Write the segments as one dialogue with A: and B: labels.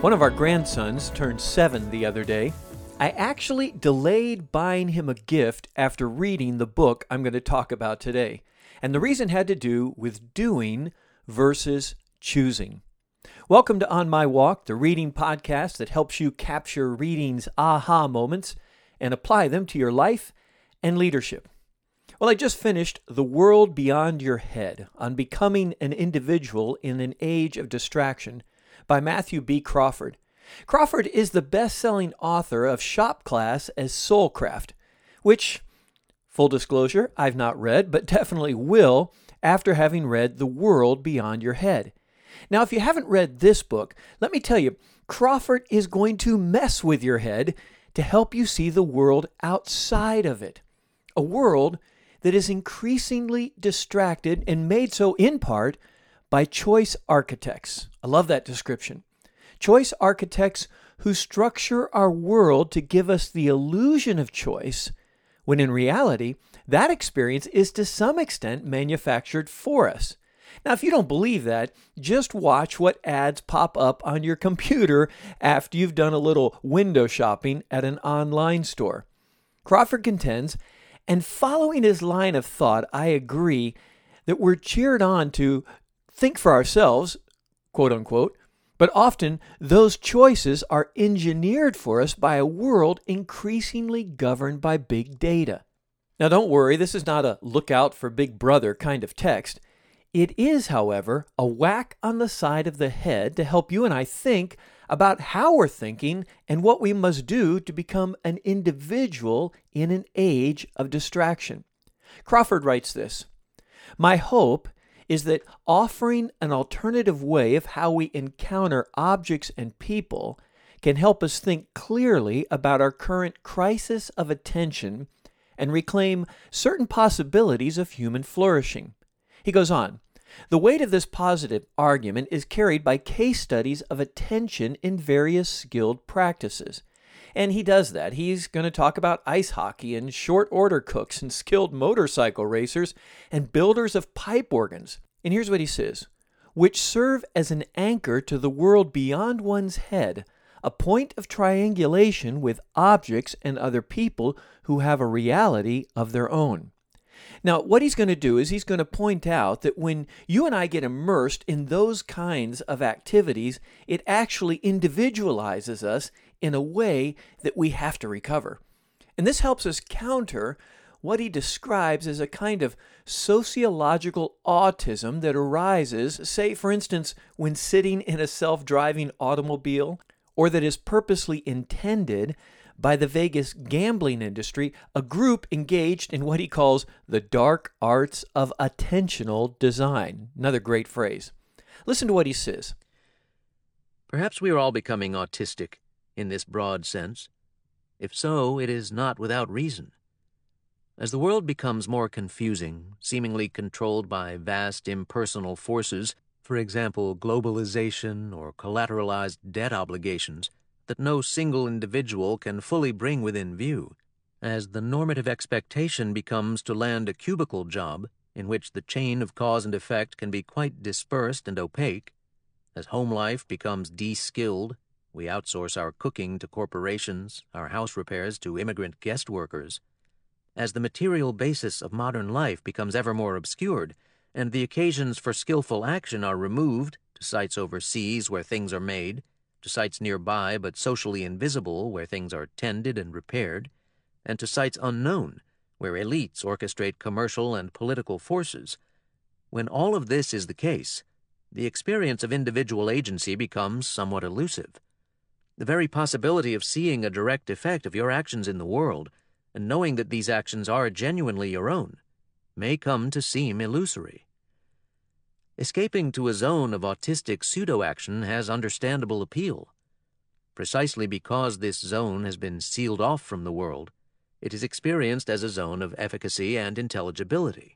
A: One of our grandsons turned 7 the other day. I actually delayed buying him a gift after reading the book I'm going to talk about today. And the reason had to do with doing versus choosing. Welcome to On My Walk, the reading podcast that helps you capture reading's aha moments and apply them to your life and leadership. Well, I just finished The World Beyond Your Head on Becoming an Individual in an Age of Distraction by Matthew B. Crawford. Crawford is the best-selling author of Shop Class as Soulcraft, which, full disclosure, I've not read, but definitely will after having read The World Beyond Your Head. Now, if you haven't read this book, let me tell you, Crawford is going to mess with your head to help you see the world outside of it. A world that is increasingly distracted and made so in part by choice architects. I love that description. Choice architects who structure our world to give us the illusion of choice, when in reality, that experience is to some extent manufactured for us. Now, if you don't believe that, just watch what ads pop up on your computer after you've done a little window shopping at an online store. Crawford contends, and following his line of thought, I agree that we're cheered on to think for ourselves, quote unquote, but often those choices are engineered for us by a world increasingly governed by big data. Now don't worry, this is not a look out for Big Brother kind of text. It is, however, a whack on the side of the head to help you and I think about how we're thinking and what we must do to become an individual in an age of distraction. Crawford writes this, "My hope is that offering an alternative way of how we encounter objects and people can help us think clearly about our current crisis of attention and reclaim certain possibilities of human flourishing." He goes on, "The weight of this positive argument is carried by case studies of attention in various skilled practices." And he does that. He's going to talk about ice hockey and short order cooks and skilled motorcycle racers and builders of pipe organs. And here's what he says, "which serve as an anchor to the world beyond one's head, a point of triangulation with objects and other people who have a reality of their own." Now, what he's going to do is he's going to point out that when you and I get immersed in those kinds of activities, it actually individualizes us in a way that we have to recover. And this helps us counter what he describes as a kind of sociological autism that arises, say, for instance, when sitting in a self-driving automobile, or that is purposely intended by the Vegas gambling industry, a group engaged in what he calls the dark arts of attentional design. Another great phrase. Listen to what he says.
B: "Perhaps we are all becoming autistic in this broad sense. If so, it is not without reason. As the world becomes more confusing, seemingly controlled by vast impersonal forces, for example, globalization or collateralized debt obligations, that no single individual can fully bring within view, as the normative expectation becomes to land a cubicle job in which the chain of cause and effect can be quite dispersed and opaque, as home life becomes de-skilled, we outsource our cooking to corporations, our house repairs to immigrant guest workers, as the material basis of modern life becomes ever more obscured, and the occasions for skillful action are removed to sites overseas where things are made, to sites nearby but socially invisible where things are tended and repaired, and to sites unknown where elites orchestrate commercial and political forces. When all of this is the case, the experience of individual agency becomes somewhat elusive. The very possibility of seeing a direct effect of your actions in the world, and knowing that these actions are genuinely your own, may come to seem illusory. Escaping to a zone of autistic pseudo-action has understandable appeal. Precisely because this zone has been sealed off from the world, it is experienced as a zone of efficacy and intelligibility.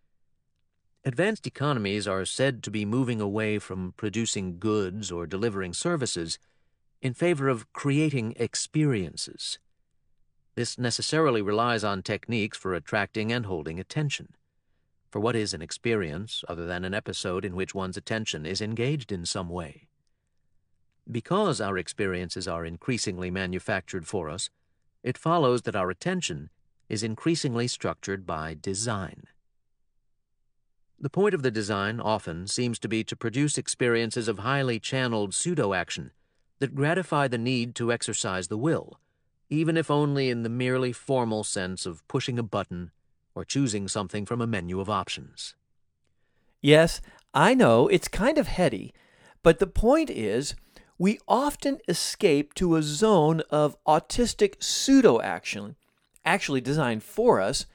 B: Advanced economies are said to be moving away from producing goods or delivering services in favor of creating experiences. This necessarily relies on techniques for attracting and holding attention. For what is an experience other than an episode in which one's attention is engaged in some way? Because our experiences are increasingly manufactured for us, it follows that our attention is increasingly structured by design. The point of the design often seems to be to produce experiences of highly channeled pseudo-action that gratify the need to exercise the will, even if only in the merely formal sense of pushing a button or choosing something from a menu of options.
A: Yes, I know it's kind of heady, but the point is we often escape to a zone of autistic pseudo-action, actually designed for us,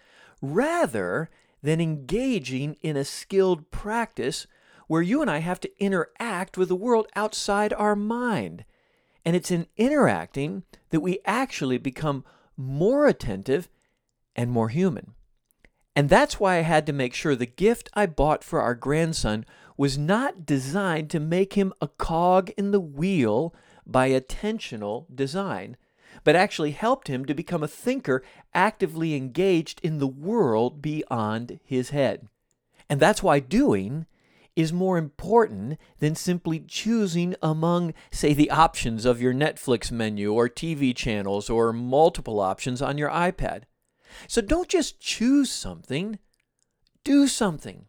A: rather than engaging in a skilled practice where you and I have to interact with the world outside our mind. And it's in interacting that we actually become more attentive and more human. And that's why I had to make sure the gift I bought for our grandson was not designed to make him a cog in the wheel by attentional design, but actually helped him to become a thinker actively engaged in the world beyond his head. And that's why doing is more important than simply choosing among, say, the options of your Netflix menu or TV channels or multiple options on your iPad. So don't just choose something, do something.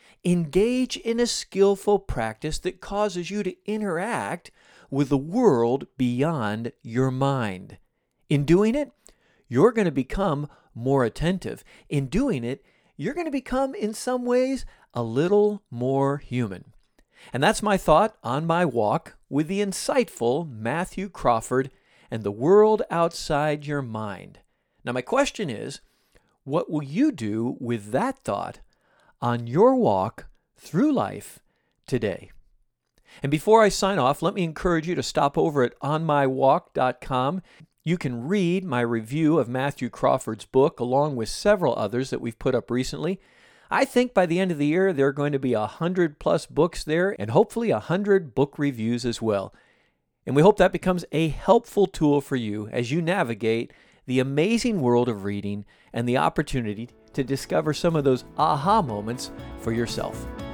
A: Engage in a skillful practice that causes you to interact with the world beyond your mind. In doing it, you're going to become more attentive. In doing it, you're going to become, in some ways, a little more human. And that's my thought on my walk with the insightful Matthew Crawford and the world outside your mind. Now, my question is, what will you do with that thought on your walk through life today? And before I sign off, let me encourage you to stop over at onmywalk.com. You can read my review of Matthew Crawford's book along with several others that we've put up recently. I think by the end of the year, there are going to be 100+ books there and hopefully 100 book reviews as well. And we hope that becomes a helpful tool for you as you navigate the amazing world of reading and the opportunity to discover some of those aha moments for yourself.